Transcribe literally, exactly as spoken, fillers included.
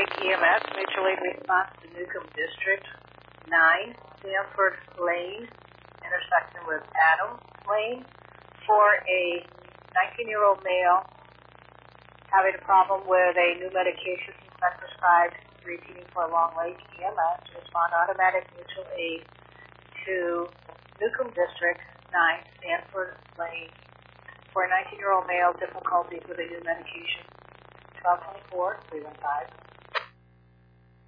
Lake E M S, mutual aid response to Newcomb District nine, Sanford Lane, intersection with Adams Lane, for a nineteen-year-old male having a problem with a new medication he's been prescribed, repeating for Long Lake E M S. Respond automatic mutual aid to Newcomb District nine, Sanford Lane, for a nineteen-year-old male, difficulties with a new medication. twelve twenty-four, three one five.